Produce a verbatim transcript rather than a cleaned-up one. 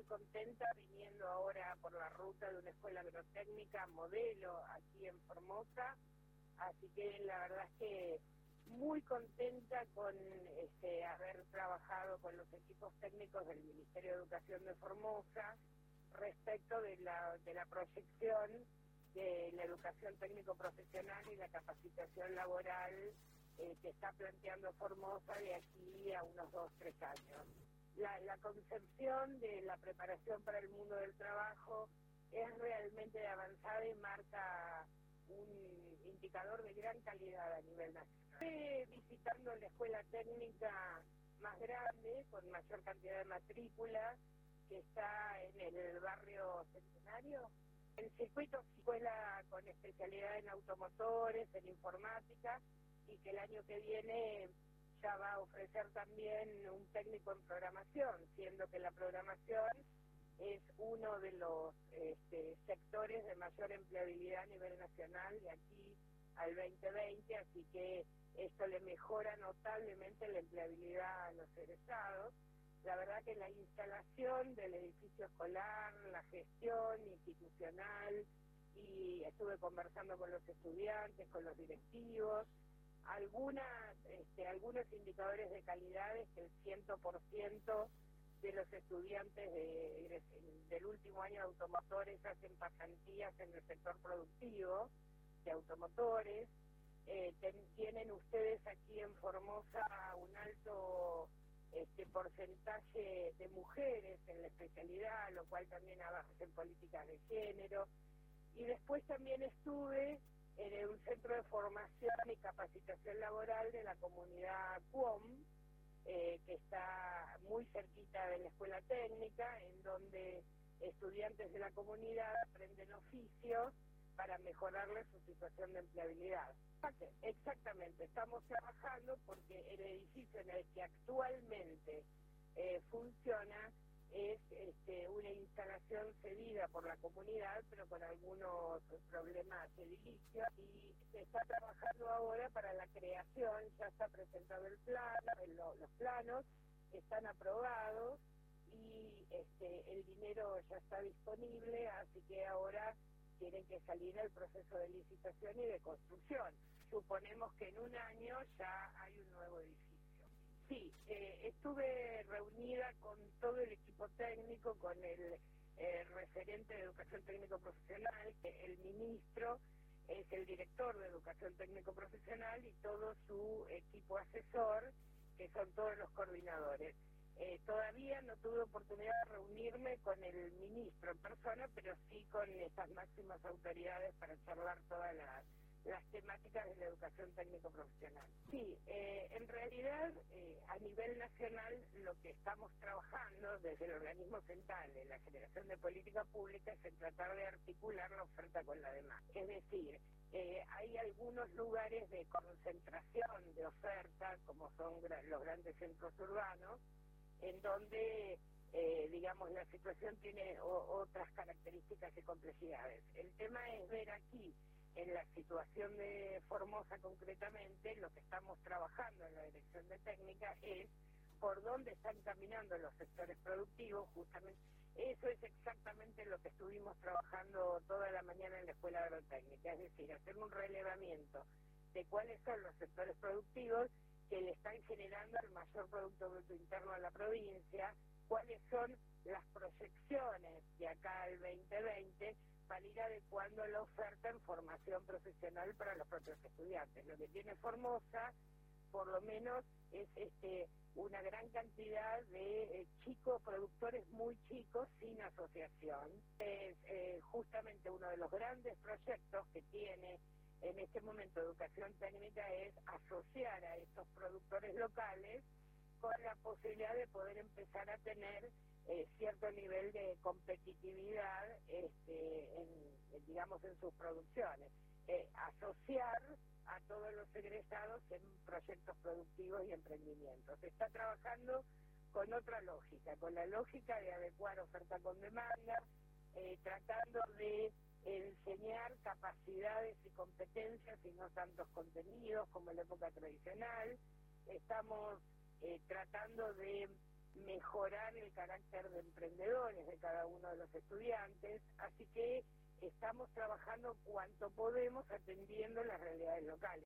muy contenta viniendo ahora por la ruta de una escuela agrotécnica modelo aquí en Formosa, así que la verdad es que muy contenta con este, haber trabajado con los equipos técnicos del Ministerio de Educación de Formosa respecto de la, de la proyección de la educación técnico-profesional y la capacitación laboral eh, que está planteando Formosa de aquí a unos dos, tres años. La, la concepción de la preparación para el mundo del trabajo es realmente avanzada y marca un indicador de gran calidad a nivel nacional. Estoy visitando la escuela técnica más grande, con mayor cantidad de matrículas, que está en el barrio Centenario. El circuito es escuela con especialidad en automotores, en informática, y que el año que viene ya va a ofrecer también un técnico en programación, siendo que la programación es uno de los este, sectores de mayor empleabilidad a nivel nacional de aquí al veinte veinte, así que esto le mejora notablemente la empleabilidad a los egresados. La verdad que la instalación del edificio escolar, la gestión institucional, y estuve conversando con los estudiantes, con los directivos, algunas, este, algunos indicadores de calidad es que el cien por ciento de los estudiantes de, del último año de automotores hacen pasantías en el sector productivo de automotores. Eh, ten, tienen ustedes aquí en Formosa un alto este, porcentaje de mujeres en la especialidad, lo cual también avanza en políticas de género. Y después también estuve en un centro de formación y capacitación laboral de la comunidad CUOM, eh, que está muy cerquita de la escuela técnica, en donde estudiantes de la comunidad aprenden oficios para mejorarle su situación de empleabilidad. Exactamente, estamos trabajando porque el edificio en el que actualmente eh, funciona es este, una instalación cedida por la comunidad, pero con algunos problemas edilicios, y se está trabajando ahora para la creación. Ya está presentado el plano, el, los planos están aprobados y este, el dinero ya está disponible, así que ahora tienen que salir el proceso de licitación y de construcción. Suponemos que en un año ya hay un nuevo edificio. Sí, eh, estuve reunida con todo el equipo técnico, con el eh, referente de Educación Técnico Profesional, que el ministro es el director de Educación Técnico Profesional, y todo su equipo asesor, que son todos los coordinadores. Eh, todavía no tuve oportunidad de reunirme con el ministro en persona, pero sí con estas máximas autoridades para charlar todas las, las temáticas de la educación técnico-profesional. Sí, eh, en realidad eh, a nivel nacional lo que estamos trabajando desde el organismo central de la generación de política pública es en tratar de articular la oferta con la demanda. Es decir, eh, hay algunos lugares de concentración de oferta, como son los grandes centros urbanos, en donde, eh, digamos, la situación tiene o, otras características y complejidades. El tema es ver aquí, en la situación de Formosa concretamente, lo que estamos trabajando en la dirección de técnica es por dónde están caminando los sectores productivos. Justamente eso es exactamente lo que estuvimos trabajando toda la mañana en la Escuela Agrotécnica, es decir, hacer un relevamiento de cuáles son los sectores productivos que le están generando el mayor Producto Bruto Interno a la provincia, cuáles son las proyecciones de acá al veinte veinte para ir adecuando la oferta en formación profesional para los propios estudiantes. Lo que tiene Formosa, por lo menos, es este una gran cantidad de eh, chicos, productores muy chicos, sin asociación. Es eh, justamente uno de los grandes proyectos que tiene en este momento Educación Técnica es asociar a estos productores locales con la posibilidad de poder empezar a tener eh, cierto nivel de competitividad este, en, en, digamos, en sus producciones. Eh, asociar a todos los egresados en proyectos productivos y emprendimientos. Se está trabajando con otra lógica, con la lógica de adecuar oferta con demanda, eh, tratando de enseñar capacidades y competencias y no tantos contenidos como en la época tradicional. Estamos eh, tratando de mejorar el carácter de emprendedores de cada uno de los estudiantes, así que estamos trabajando cuanto podemos atendiendo las realidades locales.